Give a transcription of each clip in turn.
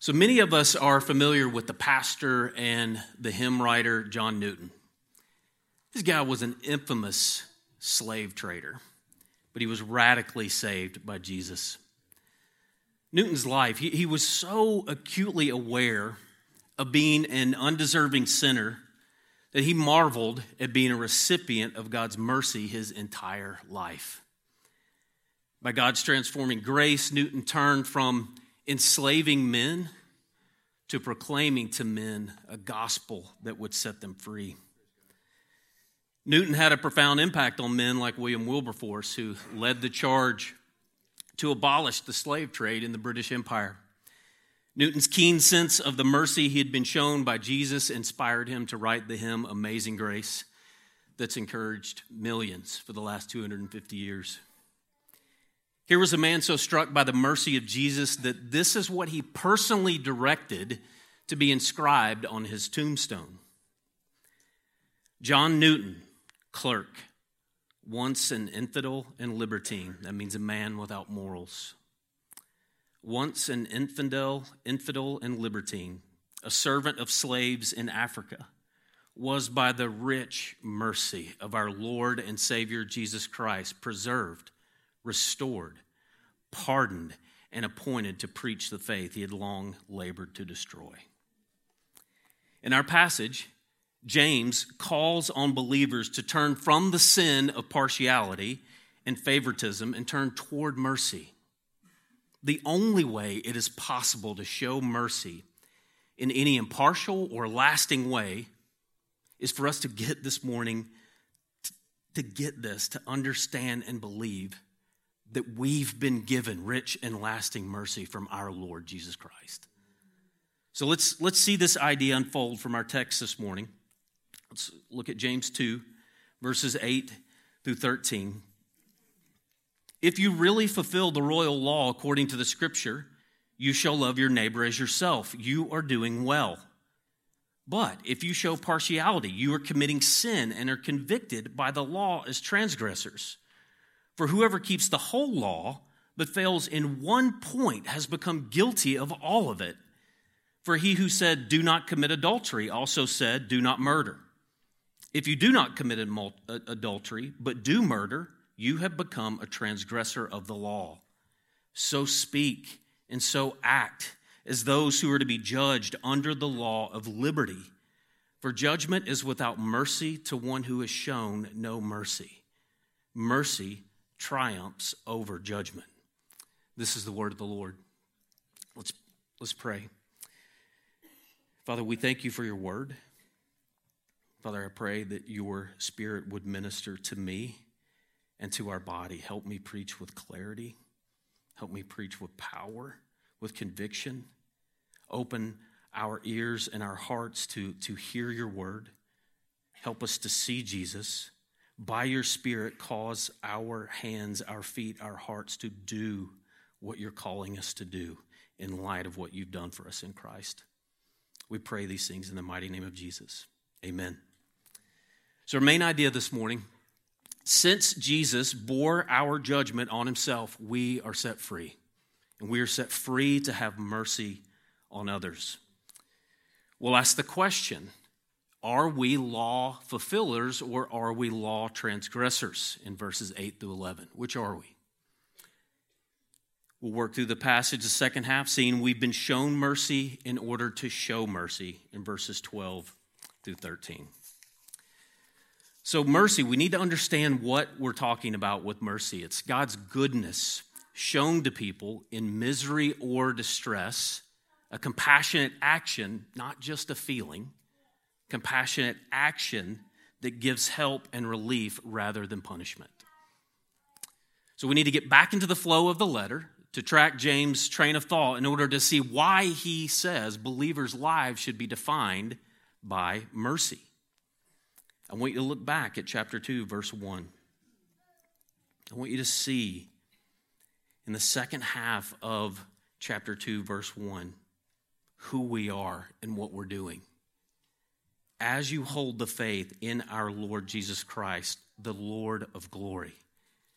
So many of us are familiar with the pastor and the hymn writer John Newton. This guy was an infamous slave trader, but he was radically saved by Jesus. Newton's life, he was so acutely aware of being an undeserving sinner that he marveled at being a recipient of God's mercy his entire life. By God's transforming grace, Newton turned from enslaving men to proclaiming to men a gospel that would set them free. Newton had a profound impact on men like William Wilberforce, who led the charge to abolish the slave trade in the British Empire. Newton's keen sense of the mercy he had been shown by Jesus inspired him to write the hymn Amazing Grace that's encouraged millions for the last 250 years. Here was a man so struck by the mercy of Jesus that this is what he personally directed to be inscribed on his tombstone. John Newton, clerk, once an infidel and libertine. That means a man without morals. Once an infidel and libertine, a servant of slaves in Africa, was by the rich mercy of our Lord and Savior Jesus Christ preserved, restored, pardoned, and appointed to preach the faith he had long labored to destroy. In our passage, James calls on believers to turn from the sin of partiality and favoritism and turn toward mercy. The only way it is possible to show mercy in any impartial or lasting way is for us to get this morning, to get this, to understand and believe that we've been given rich and lasting mercy from our Lord Jesus Christ. So let's see this idea unfold from our text this morning. Let's look at James 2, verses 8 through 13. If you really fulfill the royal law according to the scripture, you shall love your neighbor as yourself. You are doing well. But if you show partiality, you are committing sin and are convicted by the law as transgressors. For whoever keeps the whole law but fails in one point has become guilty of all of it. For he who said, do not commit adultery, also said, do not murder. If you do not commit adultery, but do murder, you have become a transgressor of the law. So speak and so act as those who are to be judged under the law of liberty. For judgment is without mercy to one who has shown no mercy. Mercy triumphs over judgment. This is the word of the Lord. Let's pray. Father, we thank you for your word. Father, I pray that your Spirit would minister to me and to our body. Help me preach with clarity. Help me preach with power, with conviction. Open our ears and our hearts to hear your word. Help us to see Jesus. By your Spirit, cause our hands, our feet, our hearts to do what you're calling us to do in light of what you've done for us in Christ. We pray these things in the mighty name of Jesus. Amen. So our main idea this morning, since Jesus bore our judgment on himself, we are set free. And we are set free to have mercy on others. We'll ask the question, are we law fulfillers or are we law transgressors? In verses 8 through 11, which are we? We'll work through the passage, the second half, seeing we've been shown mercy in order to show mercy in verses 12 through 13. So mercy, we need to understand what we're talking about with mercy. It's God's goodness shown to people in misery or distress, a compassionate action, not just a feeling, compassionate action that gives help and relief rather than punishment. So we need to get back into the flow of the letter to track James' train of thought in order to see why he says believers' lives should be defined by mercy. I want you to look back at chapter 2, verse 1. I want you to see in the second half of chapter 2, verse 1, who we are and what we're doing. As you hold the faith in our Lord Jesus Christ, the Lord of glory.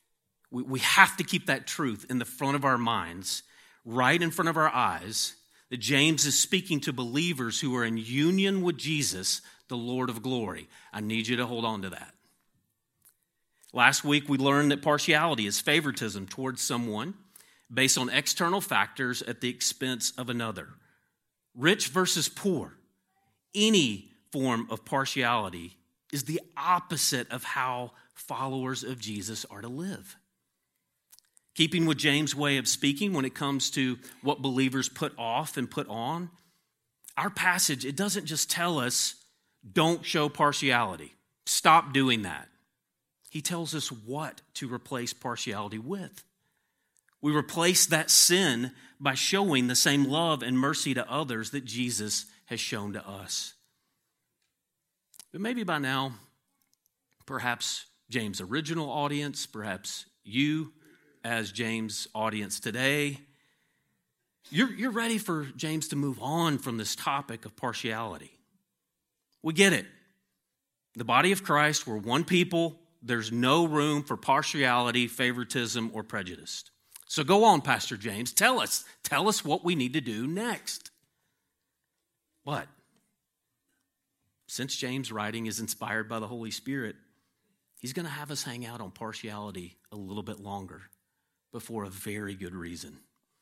We have to keep that truth in the front of our minds, right in front of our eyes, that James is speaking to believers who are in union with Jesus, the Lord of glory. I need you to hold on to that. Last week, we learned that partiality is favoritism towards someone based on external factors at the expense of another. Rich versus poor. Any form of partiality is the opposite of how followers of Jesus are to live. Keeping with James' way of speaking when it comes to what believers put off and put on, our passage, it doesn't just tell us, don't show partiality. Stop doing that. He tells us what to replace partiality with. We replace that sin by showing the same love and mercy to others that Jesus has shown to us. But maybe by now, perhaps James' original audience, perhaps you as James' audience today, you're ready for James to move on from this topic of partiality. We get it. The body of Christ, we're one people. There's no room for partiality, favoritism, or prejudice. So go on, Pastor James. Tell us what we need to do next. But since James' writing is inspired by the Holy Spirit, he's going to have us hang out on partiality a little bit longer, but for a very good reason.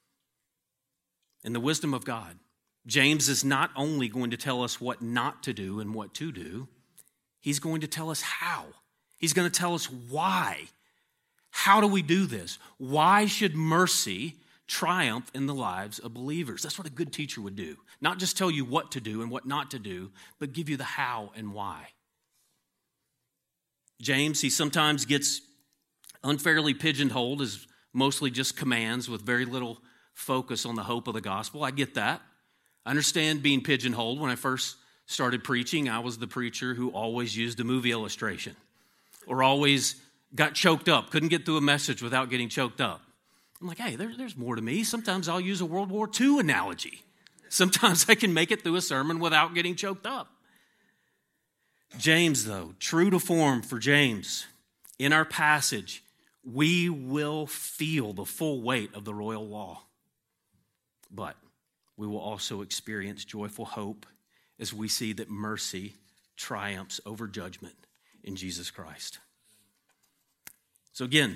In the wisdom of God, James is not only going to tell us what not to do and what to do, he's going to tell us how. He's going to tell us why. How do we do this? Why should mercy triumph in the lives of believers? That's what a good teacher would do. Not just tell you what to do and what not to do, but give you the how and why. James, he sometimes gets unfairly pigeonholed as mostly just commands with very little focus on the hope of the gospel. I get that. I understand being pigeonholed. When I first started preaching, I was the preacher who always used a movie illustration or always got choked up, couldn't get through a message without getting choked up. I'm like, hey, there's more to me. Sometimes I'll use a World War II analogy. Sometimes I can make it through a sermon without getting choked up. James, though, true to form for James, in our passage, we will feel the full weight of the royal law. But we will also experience joyful hope as we see that mercy triumphs over judgment in Jesus Christ. So again,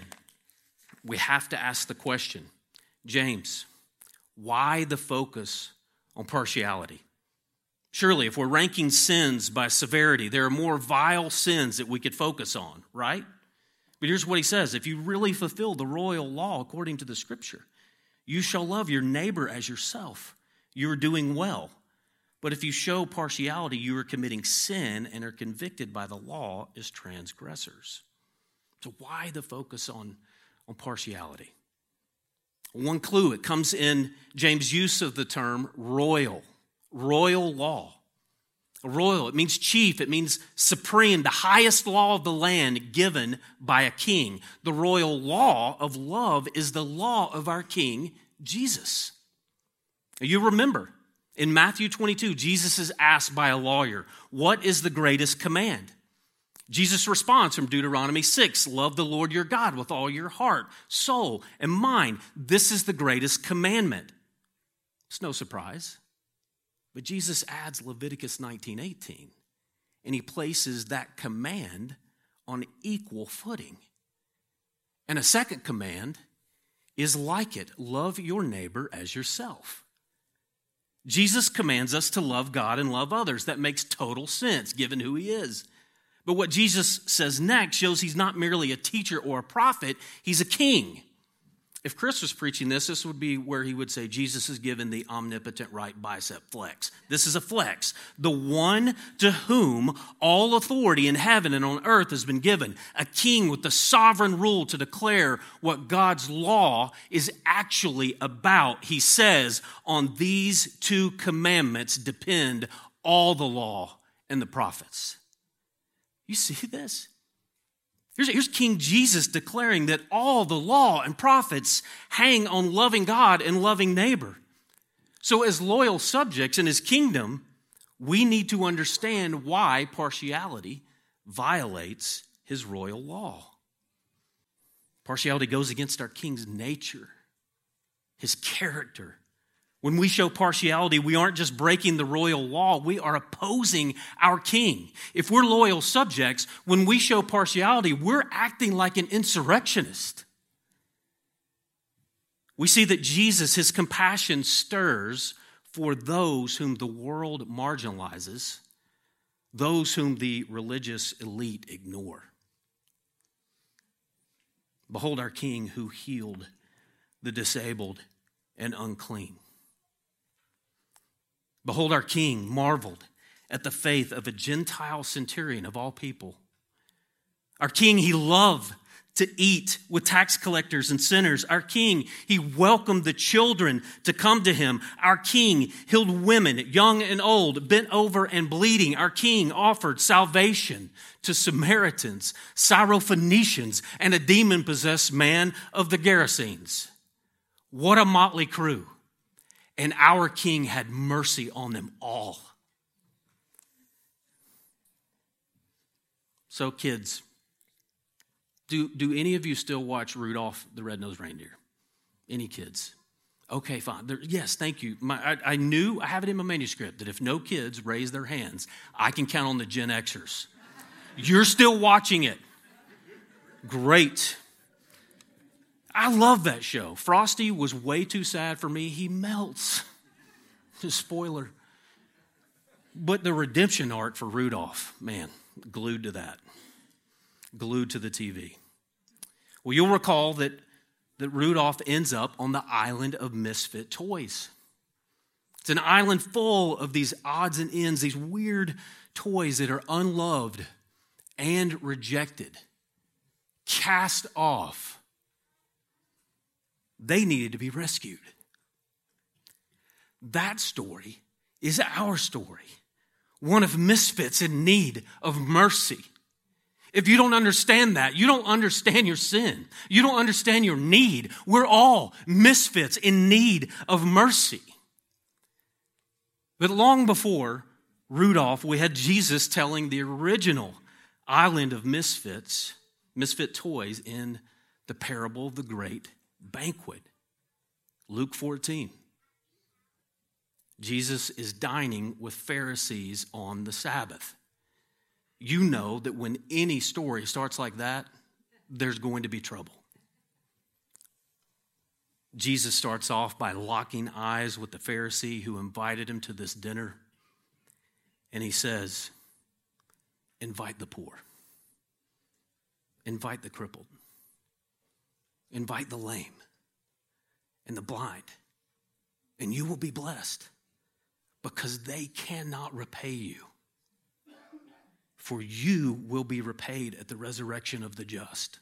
we have to ask the question, James, why the focus on partiality? Surely, if we're ranking sins by severity, there are more vile sins that we could focus on, right? But here's what he says. If you really fulfill the royal law according to the Scripture, you shall love your neighbor as yourself. You are doing well. But if you show partiality, you are committing sin and are convicted by the law as transgressors. So why the focus on partiality? One clue, it comes in James' use of the term royal law. Royal, it means chief, it means supreme, the highest law of the land given by a king. The royal law of love is the law of our King, Jesus. You remember, in Matthew 22, Jesus is asked by a lawyer, what is the greatest command? Jesus responds from Deuteronomy 6, love the Lord your God with all your heart, soul, and mind. This is the greatest commandment. It's no surprise. But Jesus adds Leviticus 19:18, and he places that command on equal footing. And a second command is like it, love your neighbor as yourself. Jesus commands us to love God and love others. That makes total sense given who he is. But what Jesus says next shows he's not merely a teacher or a prophet, he's a king. If Chris was preaching this would be where he would say Jesus is given the omnipotent right bicep flex. This is a flex. The one to whom all authority in heaven and on earth has been given. A king with the sovereign rule to declare what God's law is actually about. He says, on these two commandments depend all the law and the prophets. You see this? Here's King Jesus declaring that all the law and prophets hang on loving God and loving neighbor. So as loyal subjects in his kingdom, we need to understand why partiality violates his royal law. Partiality goes against our king's nature, his character, When we show partiality, we aren't just breaking the royal law, we are opposing our king. If we're loyal subjects, when we show partiality, we're acting like an insurrectionist. We see that Jesus, his compassion stirs for those whom the world marginalizes, those whom the religious elite ignore. Behold our King who healed the disabled and unclean. Behold, our King marveled at the faith of a Gentile centurion of all people. Our King, he loved to eat with tax collectors and sinners. Our King, he welcomed the children to come to him. Our King healed women, young and old, bent over and bleeding. Our King offered salvation to Samaritans, Syrophoenicians, and a demon-possessed man of the Gerasenes. What a motley crew. And our King had mercy on them all. So kids, do any of you still watch Rudolph the Red-Nosed Reindeer? Any kids? Okay, fine. Yes, thank you. I knew, I have it in my manuscript, that if no kids raise their hands, I can count on the Gen Xers. You're still watching it. Great. I love that show. Frosty was way too sad for me. He melts. Spoiler. But the redemption arc for Rudolph, man, glued to that. Glued to the TV. Well, you'll recall that Rudolph ends up on the island of misfit toys. It's an island full of these odds and ends, these weird toys that are unloved and rejected, cast off. They needed to be rescued. That story is our story, one of misfits in need of mercy. If you don't understand that, you don't understand your sin. You don't understand your need. We're all misfits in need of mercy. But long before Rudolph, we had Jesus telling the original island of misfit toys in the parable of the great banquet. Luke 14. Jesus is dining with Pharisees on the Sabbath. You know that when any story starts like that, there's going to be trouble. Jesus starts off by locking eyes with the Pharisee who invited him to this dinner. And he says, invite the poor. Invite the crippled. Invite the lame and the blind. And you will be blessed because they cannot repay you. For you will be repaid at the resurrection of the just.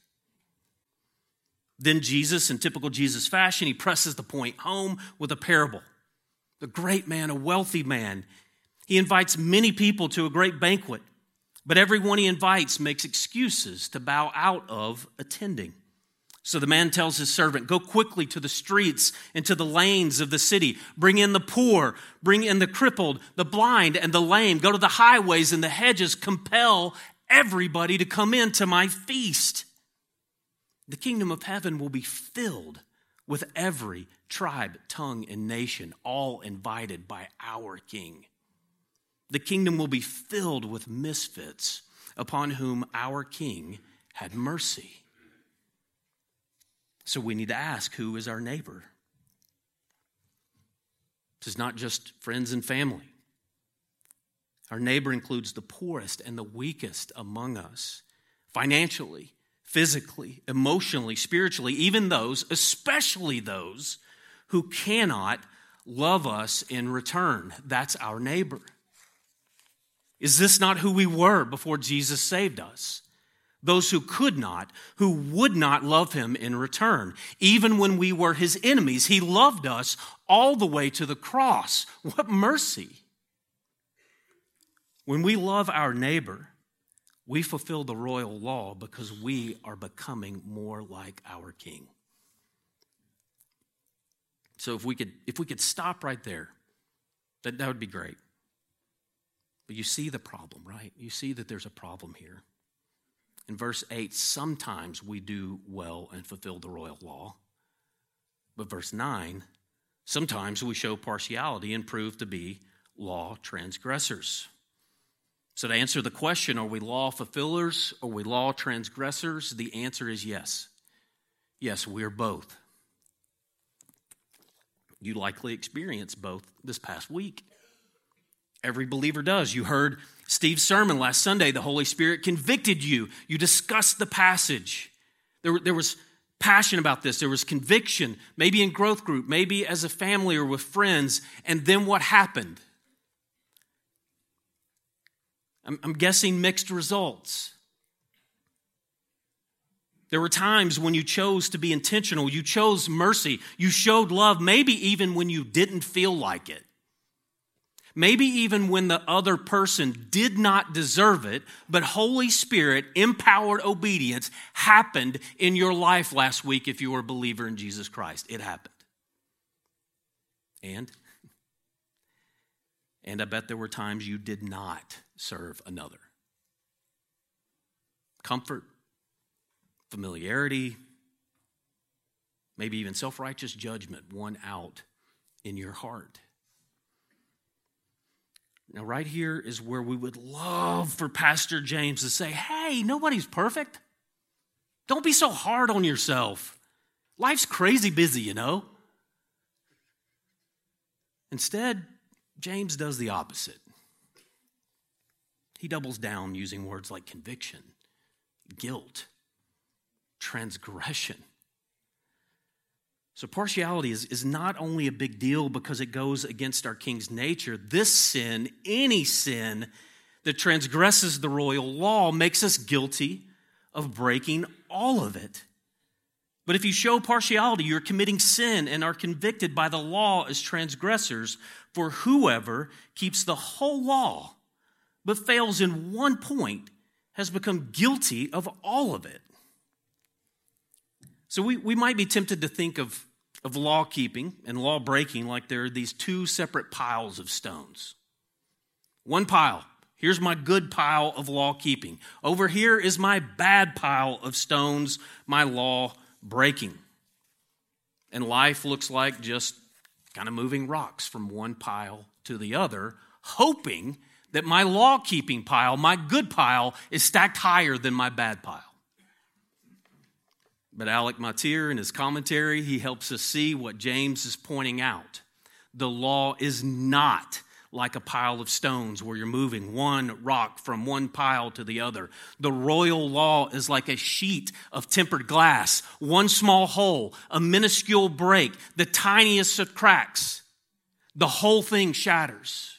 Then Jesus, in typical Jesus fashion, he presses the point home with a parable. The great man, a wealthy man, he invites many people to a great banquet, but everyone he invites makes excuses to bow out of attending. So the man tells his servant, go quickly to the streets and to the lanes of the city. Bring in the poor, bring in the crippled, the blind, and the lame. Go to the highways and the hedges. Compel everybody to come into my feast. The kingdom of heaven will be filled with every tribe, tongue, and nation, all invited by our King. The kingdom will be filled with misfits upon whom our King had mercy. So we need to ask, who is our neighbor? This is not just friends and family. Our neighbor includes the poorest and the weakest among us, financially, physically, emotionally, spiritually, even those, especially those who cannot love us in return. That's our neighbor. Is this not who we were before Jesus saved us? Those who could not, who would not love him in return. Even when we were his enemies, he loved us all the way to the cross. What mercy! When we love our neighbor, we fulfill the royal law because we are becoming more like our King. So if we could stop right there, that would be great. But you see the problem, right? You see that there's a problem here. In verse 8, sometimes we do well and fulfill the royal law. But verse 9, Sometimes we show partiality and prove to be law transgressors. So to answer the question, are we law fulfillers or are we law transgressors? The answer is yes. Yes, we're both. You likely experienced both this past week. Every believer does. You heard Steve's sermon last Sunday. The Holy Spirit convicted you. You discussed the passage. There was passion about this. There was conviction, maybe in growth group, maybe as a family or with friends. And then what happened? I'm guessing mixed results. There were times when you chose to be intentional. You chose mercy. You showed love, maybe even when you didn't feel like it. Maybe even when the other person did not deserve it, but Holy Spirit empowered obedience happened in your life last week if you were a believer in Jesus Christ. It happened. And I bet there were times you did not serve another. Comfort, familiarity, maybe even self-righteous judgment won out in your heart. Now, right here is where we would love for Pastor James to say, hey, nobody's perfect. Don't be so hard on yourself. Life's crazy busy, you know. Instead, James does the opposite. He doubles down using words like conviction, guilt, transgression. So partiality is not only a big deal because it goes against our King's nature. This sin, any sin that transgresses the royal law, makes us guilty of breaking all of it. But if you show partiality, you're committing sin and are convicted by the law as transgressors. For whoever keeps the whole law but fails in one point has become guilty of all of it. So we might be tempted to think of law keeping and law breaking like there are these two separate piles of stones. One pile, here's my good pile of law keeping. Over here is my bad pile of stones, my law breaking. And life looks like just kind of moving rocks from one pile to the other, hoping that my law-keeping pile, my good pile, is stacked higher than my bad pile. But Alec Motyer, in his commentary, he helps us see what James is pointing out. The law is not like a pile of stones where you're moving one rock from one pile to the other. The royal law is like a sheet of tempered glass, one small hole, a minuscule break, the tiniest of cracks. The whole thing shatters.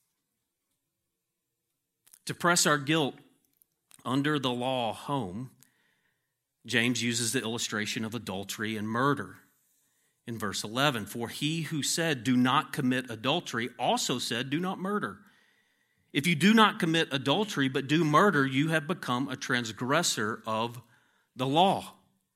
To press our guilt under the law home, James uses the illustration of adultery and murder. In verse 11, for he who said, do not commit adultery, also said, do not murder. If you do not commit adultery but do murder, you have become a transgressor of the law.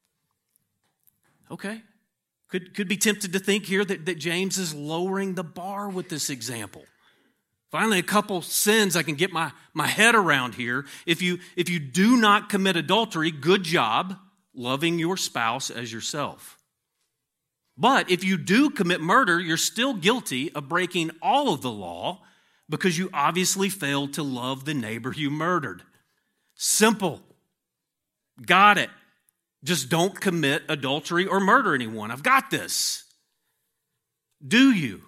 Okay. Could be tempted to think here that James is lowering the bar with this example. Finally, a couple sins I can get my head around here. If you do not commit adultery, good job loving your spouse as yourself. But if you do commit murder, you're still guilty of breaking all of the law because you obviously failed to love the neighbor you murdered. Simple. Got it. Just don't commit adultery or murder anyone. I've got this. Do you?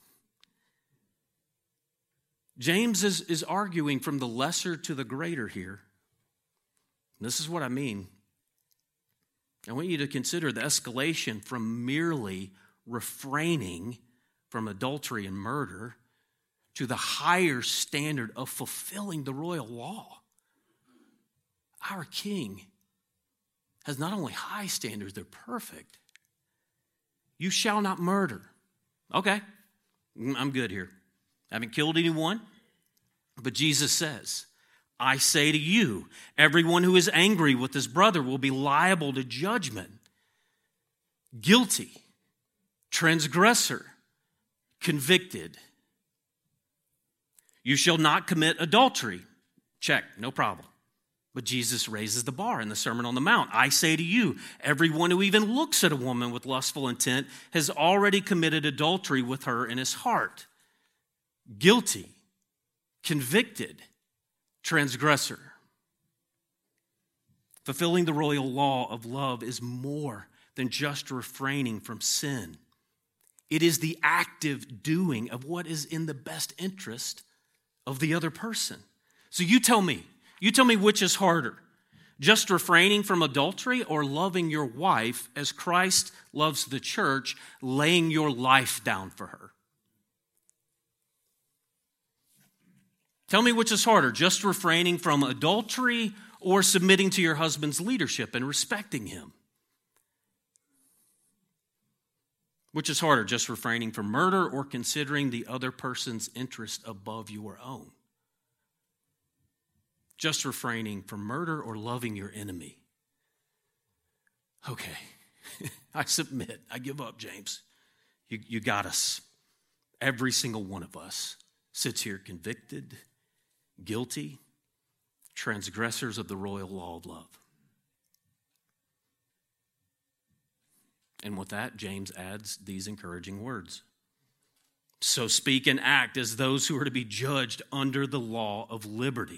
James is arguing from the lesser to the greater here. This is what I mean. I want you to consider the escalation from merely refraining from adultery and murder to the higher standard of fulfilling the royal law. Our King has not only high standards, they're perfect. You shall not murder. Okay, I'm good here. I haven't killed anyone. But Jesus says, I say to you, everyone who is angry with his brother will be liable to judgment. Guilty, transgressor, convicted. You shall not commit adultery. Check, no problem. But Jesus raises the bar in the Sermon on the Mount. I say to you, everyone who even looks at a woman with lustful intent has already committed adultery with her in his heart. Guilty, convicted, transgressor. Fulfilling the royal law of love is more than just refraining from sin. It is the active doing of what is in the best interest of the other person. So you tell me which is harder, just refraining from adultery or loving your wife as Christ loves the church, laying your life down for her. Tell me which is harder, just refraining from adultery or submitting to your husband's leadership and respecting him. Which is harder, just refraining from murder or considering the other person's interest above your own? Just refraining from murder or loving your enemy? Okay, I submit. I give up, James. You got us. Every single one of us sits here convicted, guilty, transgressors of the royal law of love. And with that, James adds these encouraging words. So speak and act as those who are to be judged under the law of liberty.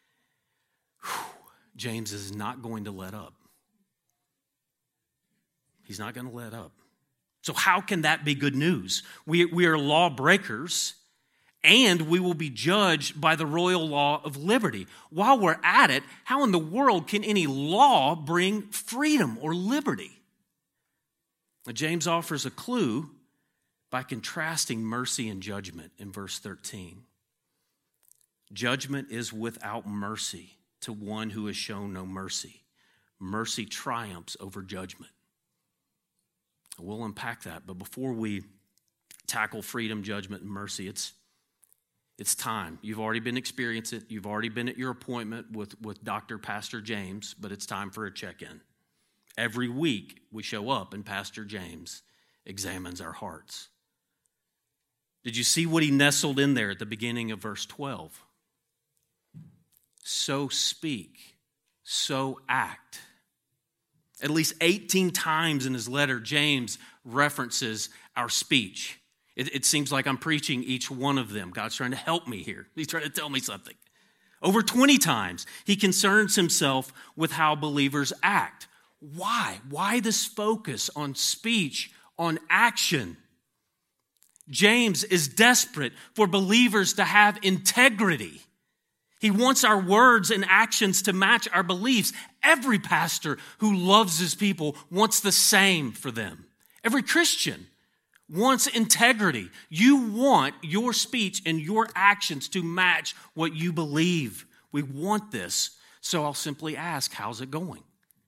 James is not going to let up. He's not going to let up. So how can that be good news? We are lawbreakers, and we will be judged by the royal law of liberty. While we're at it, how in the world can any law bring freedom or liberty? Now, James offers a clue by contrasting mercy and judgment in verse 13. Judgment is without mercy to one who has shown no mercy. Mercy triumphs over judgment. We'll unpack that, but before we tackle freedom, judgment, and mercy, it's time. You've already been experiencing it. You've already been at your appointment with Dr. Pastor James, but it's time for a check-in. Every week we show up and Pastor James examines our hearts. Did you see what he nestled in there at the beginning of verse 12? So speak, so act. At least 18 times in his letter, James references our speech. It seems like I'm preaching each one of them. God's trying to help me here. He's trying to tell me something. Over 20 times, he concerns himself with how believers act. Why? Why this focus on speech, on action? James is desperate for believers to have integrity. He wants our words and actions to match our beliefs. Every pastor who loves his people wants the same for them. Every Christian wants integrity. You want your speech and your actions to match what you believe. We want this. So I'll simply ask, how's it going?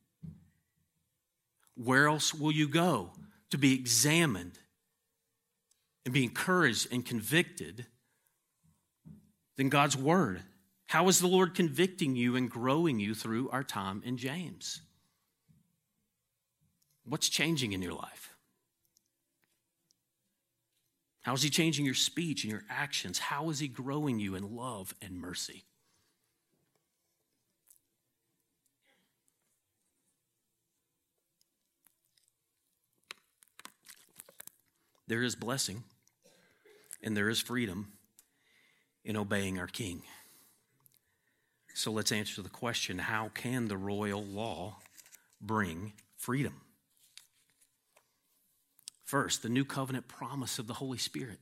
Where else will you go to be examined and be encouraged and convicted than God's word? How is the Lord convicting you and growing you through our time in James? What's changing in your life? How is he changing your speech and your actions? How is he growing you in love and mercy? There is blessing and there is freedom in obeying our King. So let's answer the question, how can the royal law bring freedom? First, the new covenant promise of the Holy Spirit.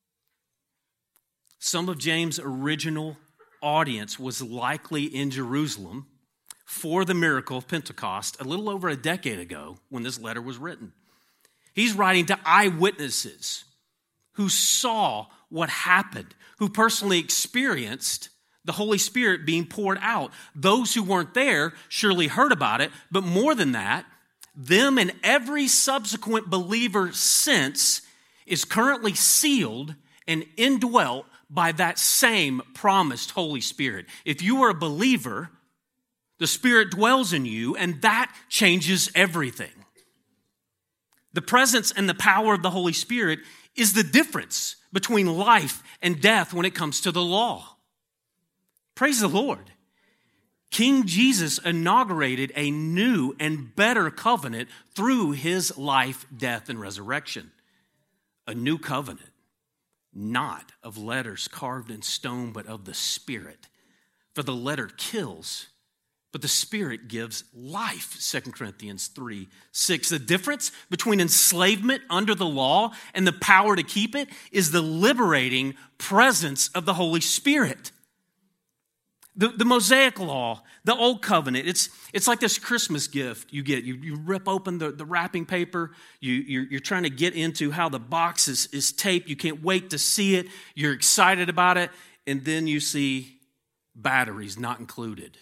Some of James' original audience was likely in Jerusalem for the miracle of Pentecost a little over a decade ago when this letter was written. He's writing to eyewitnesses who saw what happened, who personally experienced the Holy Spirit being poured out. Those who weren't there surely heard about it, but more than that, them and every subsequent believer since is currently sealed and indwelt by that same promised Holy Spirit. If you are a believer, the Spirit dwells in you, and that changes everything. The presence and the power of the Holy Spirit is the difference between life and death when it comes to the law. Praise the Lord. King Jesus inaugurated a new and better covenant through his life, death, and resurrection. A new covenant, not of letters carved in stone, but of the Spirit. For the letter kills, but the Spirit gives life, 2 Corinthians 3:6. The difference between enslavement under the law and the power to keep it is the liberating presence of the Holy Spirit. The Mosaic Law, the Old Covenant, it's like this Christmas gift you get. You rip open the wrapping paper. You're trying to get into how the box is taped. You can't wait to see it. You're excited about it. And then you see batteries not included.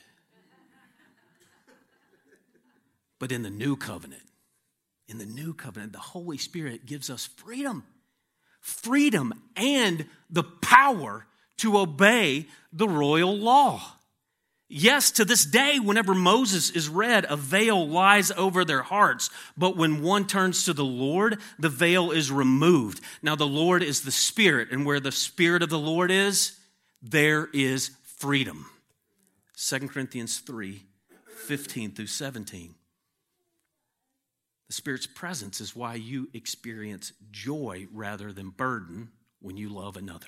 But in the New Covenant, the Holy Spirit gives us freedom. Freedom and the power to obey the royal law. Yes, to this day, whenever Moses is read, a veil lies over their hearts. But when one turns to the Lord, the veil is removed. Now, the Lord is the Spirit, and where the Spirit of the Lord is, there is freedom. 2 Corinthians 3:15-17. The Spirit's presence is why you experience joy rather than burden when you love another.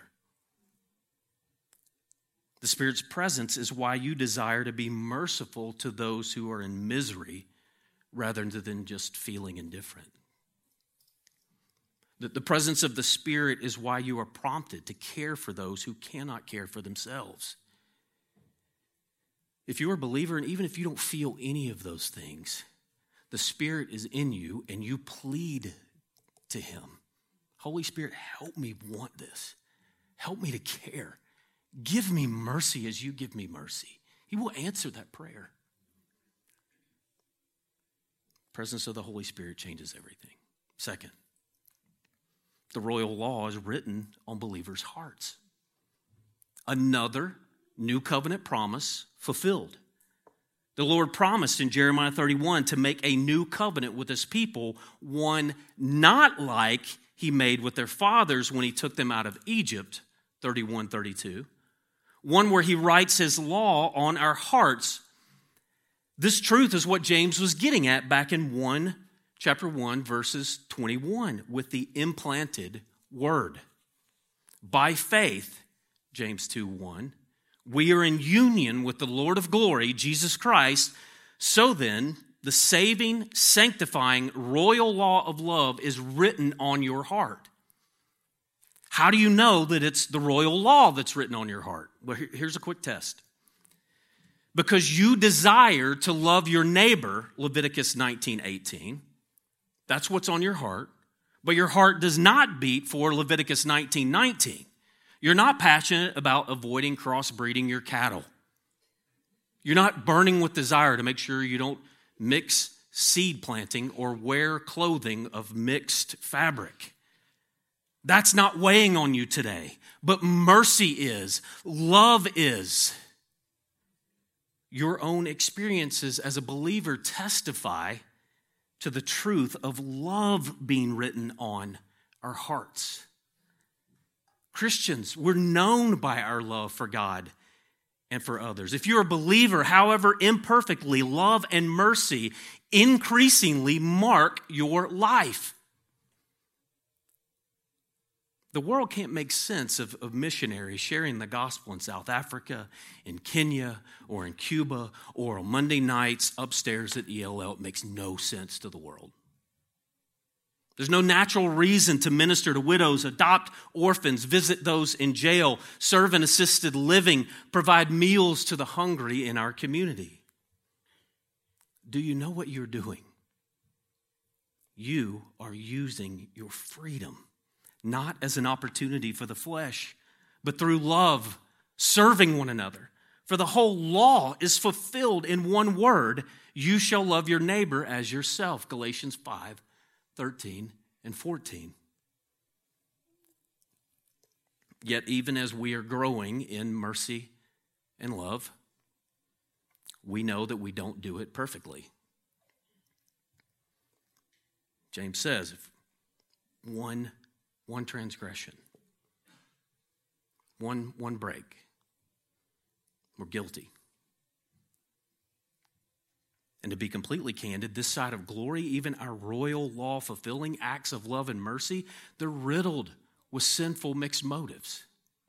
The Spirit's presence is why you desire to be merciful to those who are in misery rather than just feeling indifferent. The presence of the Spirit is why you are prompted to care for those who cannot care for themselves. If you're a believer, and even if you don't feel any of those things, the Spirit is in you and you plead to Him. Holy Spirit, help me want this. Help me to care. Give me mercy as you give me mercy. He will answer that prayer. The presence of the Holy Spirit changes everything. Second, the royal law is written on believers' hearts. Another new covenant promise fulfilled. The Lord promised in Jeremiah 31 to make a new covenant with his people, one not like he made with their fathers when he took them out of Egypt, 31:32. One where he writes his law on our hearts. This truth is what James was getting at back in chapter 1, verses 21, with the implanted word. By faith, James 2:1, we are in union with the Lord of glory, Jesus Christ. So then, the saving, sanctifying, royal law of love is written on your heart. How do you know that it's the royal law that's written on your heart? Well, here's a quick test. Because you desire to love your neighbor, Leviticus 19:18. That's what's on your heart. But your heart does not beat for Leviticus 19:19. You're not passionate about avoiding crossbreeding your cattle. You're not burning with desire to make sure you don't mix seed planting or wear clothing of mixed fabric. That's not weighing on you today. But mercy is. Love is. Your own experiences as a believer testify to the truth of love being written on our hearts. Christians, we're known by our love for God and for others. If you're a believer, however imperfectly, love and mercy increasingly mark your life. The world can't make sense of missionaries sharing the gospel in South Africa, in Kenya, or in Cuba, or on Monday nights upstairs at ELL. It makes no sense to the world. There's no natural reason to minister to widows, adopt orphans, visit those in jail, serve in assisted living, provide meals to the hungry in our community. Do you know what you're doing? You are using your freedom, not as an opportunity for the flesh, but through love, serving one another. For the whole law is fulfilled in one word: you shall love your neighbor as yourself. Galatians 5:13 and 14. Yet even as we are growing in mercy and love, we know that we don't do it perfectly. James says, if one transgression, one break, we're guilty. And to be completely candid, this side of glory, even our royal law-fulfilling acts of love and mercy, they're riddled with sinful mixed motives.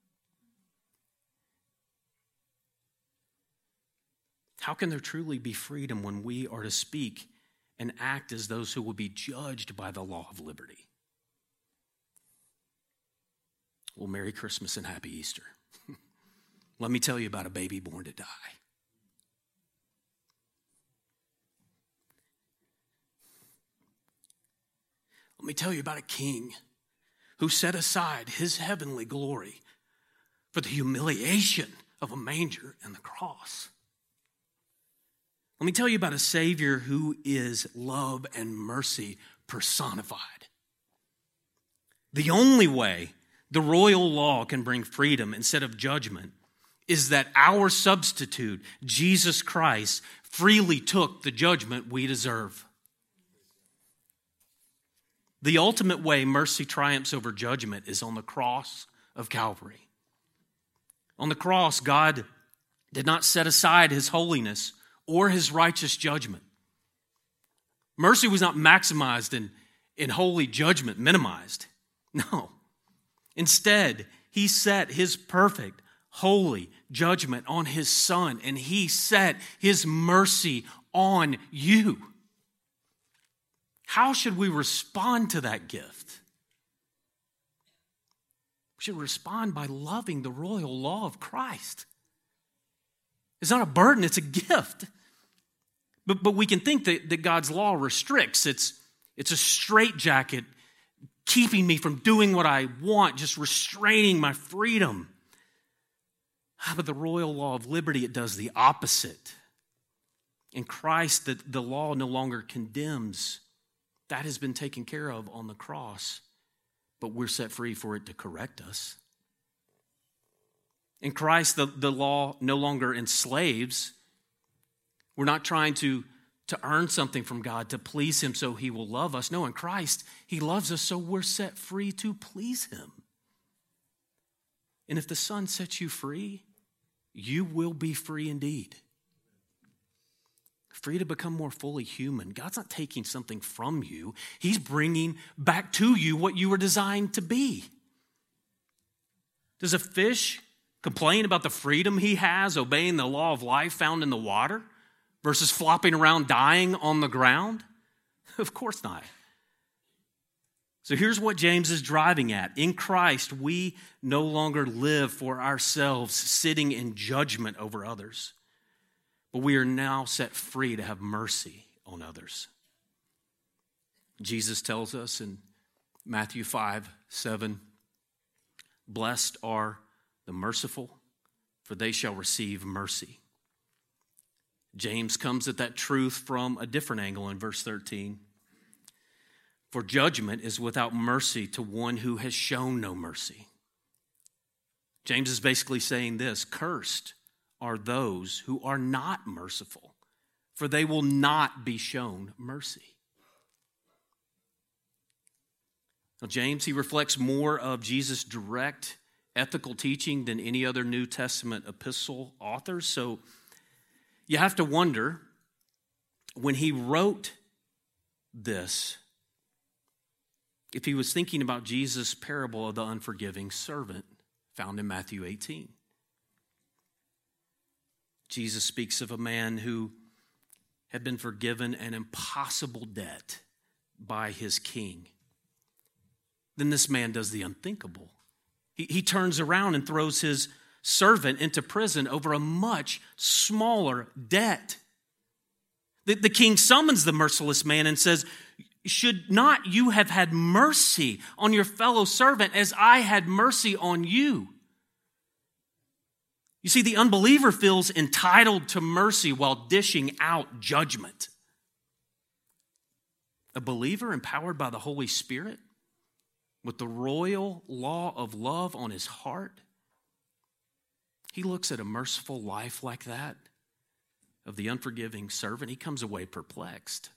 How can there truly be freedom when we are to speak and act as those who will be judged by the law of liberty? Well, Merry Christmas and Happy Easter. Let me tell you about a baby born to die. Let me tell you about a king who set aside his heavenly glory for the humiliation of a manger and the cross. Let me tell you about a Savior who is love and mercy personified. The only way the royal law can bring freedom instead of judgment is that our substitute, Jesus Christ, freely took the judgment we deserve. The ultimate way mercy triumphs over judgment is on the cross of Calvary. On the cross, God did not set aside his holiness or his righteous judgment. Mercy was not maximized in holy judgment minimized. No. Instead, he set his perfect, holy judgment on his Son, and he set his mercy on you. How should we respond to that gift? We should respond by loving the royal law of Christ. It's not a burden, it's a gift. But we can think that God's law restricts. It's a straitjacket keeping me from doing what I want, just restraining my freedom. But the royal law of liberty, it does the opposite. In Christ, the law no longer condemns. That has been taken care of on the cross, but we're set free for it to correct us. In Christ, the law no longer enslaves. We're not trying to earn something from God to please him so he will love us. No, in Christ, he loves us so we're set free to please him. And if the Son sets you free, you will be free indeed. Free to become more fully human. God's not taking something from you. He's bringing back to you what you were designed to be. Does a fish complain about the freedom he has obeying the law of life found in the water versus flopping around dying on the ground? Of course not. So here's what James is driving at. In Christ, we no longer live for ourselves, sitting in judgment over others. But we are now set free to have mercy on others. Jesus tells us in Matthew 5:7, blessed are the merciful, for they shall receive mercy. James comes at that truth from a different angle in verse 13. For judgment is without mercy to one who has shown no mercy. James is basically saying this: cursed are those who are not merciful, for they will not be shown mercy. Now, James, he reflects more of Jesus' direct ethical teaching than any other New Testament epistle author. So you have to wonder, when he wrote this, if he was thinking about Jesus' parable of the unforgiving servant found in Matthew 18. Jesus speaks of a man who had been forgiven an impossible debt by his king. Then this man does the unthinkable. He turns around and throws his servant into prison over a much smaller debt. The king summons the merciless man and says, should not you have had mercy on your fellow servant as I had mercy on you? You see, the unbeliever feels entitled to mercy while dishing out judgment. A believer empowered by the Holy Spirit with the royal law of love on his heart, he looks at a merciful life like that of the unforgiving servant. He comes away perplexed.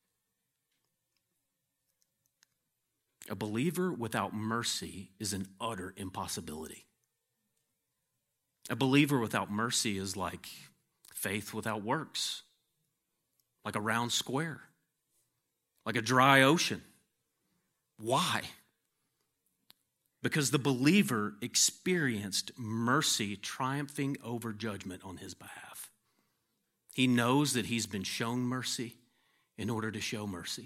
A believer without mercy is an utter impossibility. A believer without mercy is like faith without works. like a round square, like a dry ocean. Why? Because the believer experienced mercy triumphing over judgment on his behalf. He knows that he's been shown mercy in order to show mercy.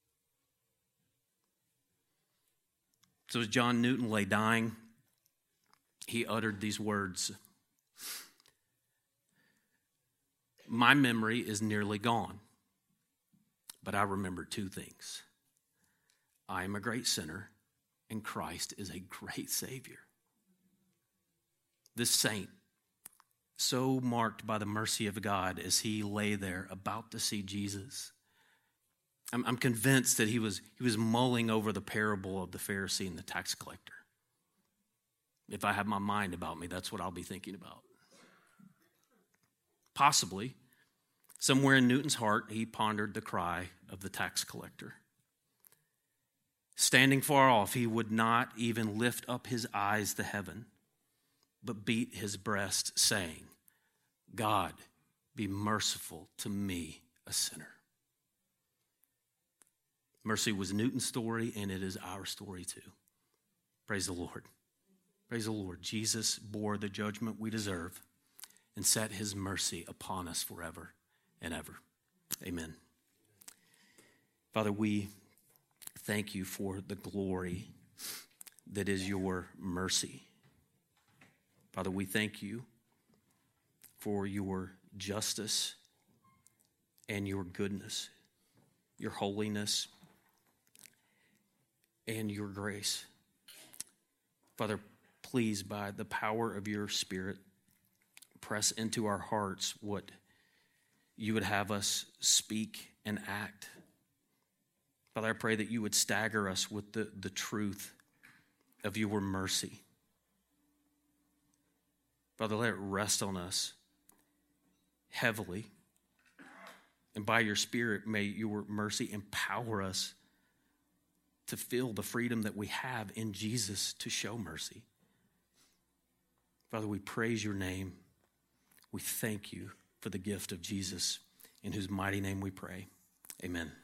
So as John Newton lay dying, he uttered these words, "My memory is nearly gone, but I remember two things. I am a great sinner, and Christ is a great Savior." This saint, so marked by the mercy of God as he lay there about to see Jesus, I'm convinced that he was mulling over the parable of the Pharisee and the tax collector. If I have my mind about me, that's what I'll be thinking about. Possibly, somewhere in Newton's heart, he pondered the cry of the tax collector. Standing far off, he would not even lift up his eyes to heaven, but beat his breast, saying, "God, be merciful to me, a sinner." Mercy was Newton's story, and it is our story too. Praise the Lord. Praise the Lord. Jesus bore the judgment we deserve and set his mercy upon us forever and ever. Amen. Father, we thank you for the glory that is your mercy. Father, we thank you for your justice and your goodness, your holiness, and your grace. Father, please, by the power of your Spirit, press into our hearts what you would have us speak and act. Father, I pray that you would stagger us with the truth of your mercy. Father, let it rest on us heavily. And by your Spirit, may your mercy empower us to feel the freedom that we have in Jesus to show mercy. Father, we praise your name. We thank you for the gift of Jesus, in whose mighty name we pray. Amen.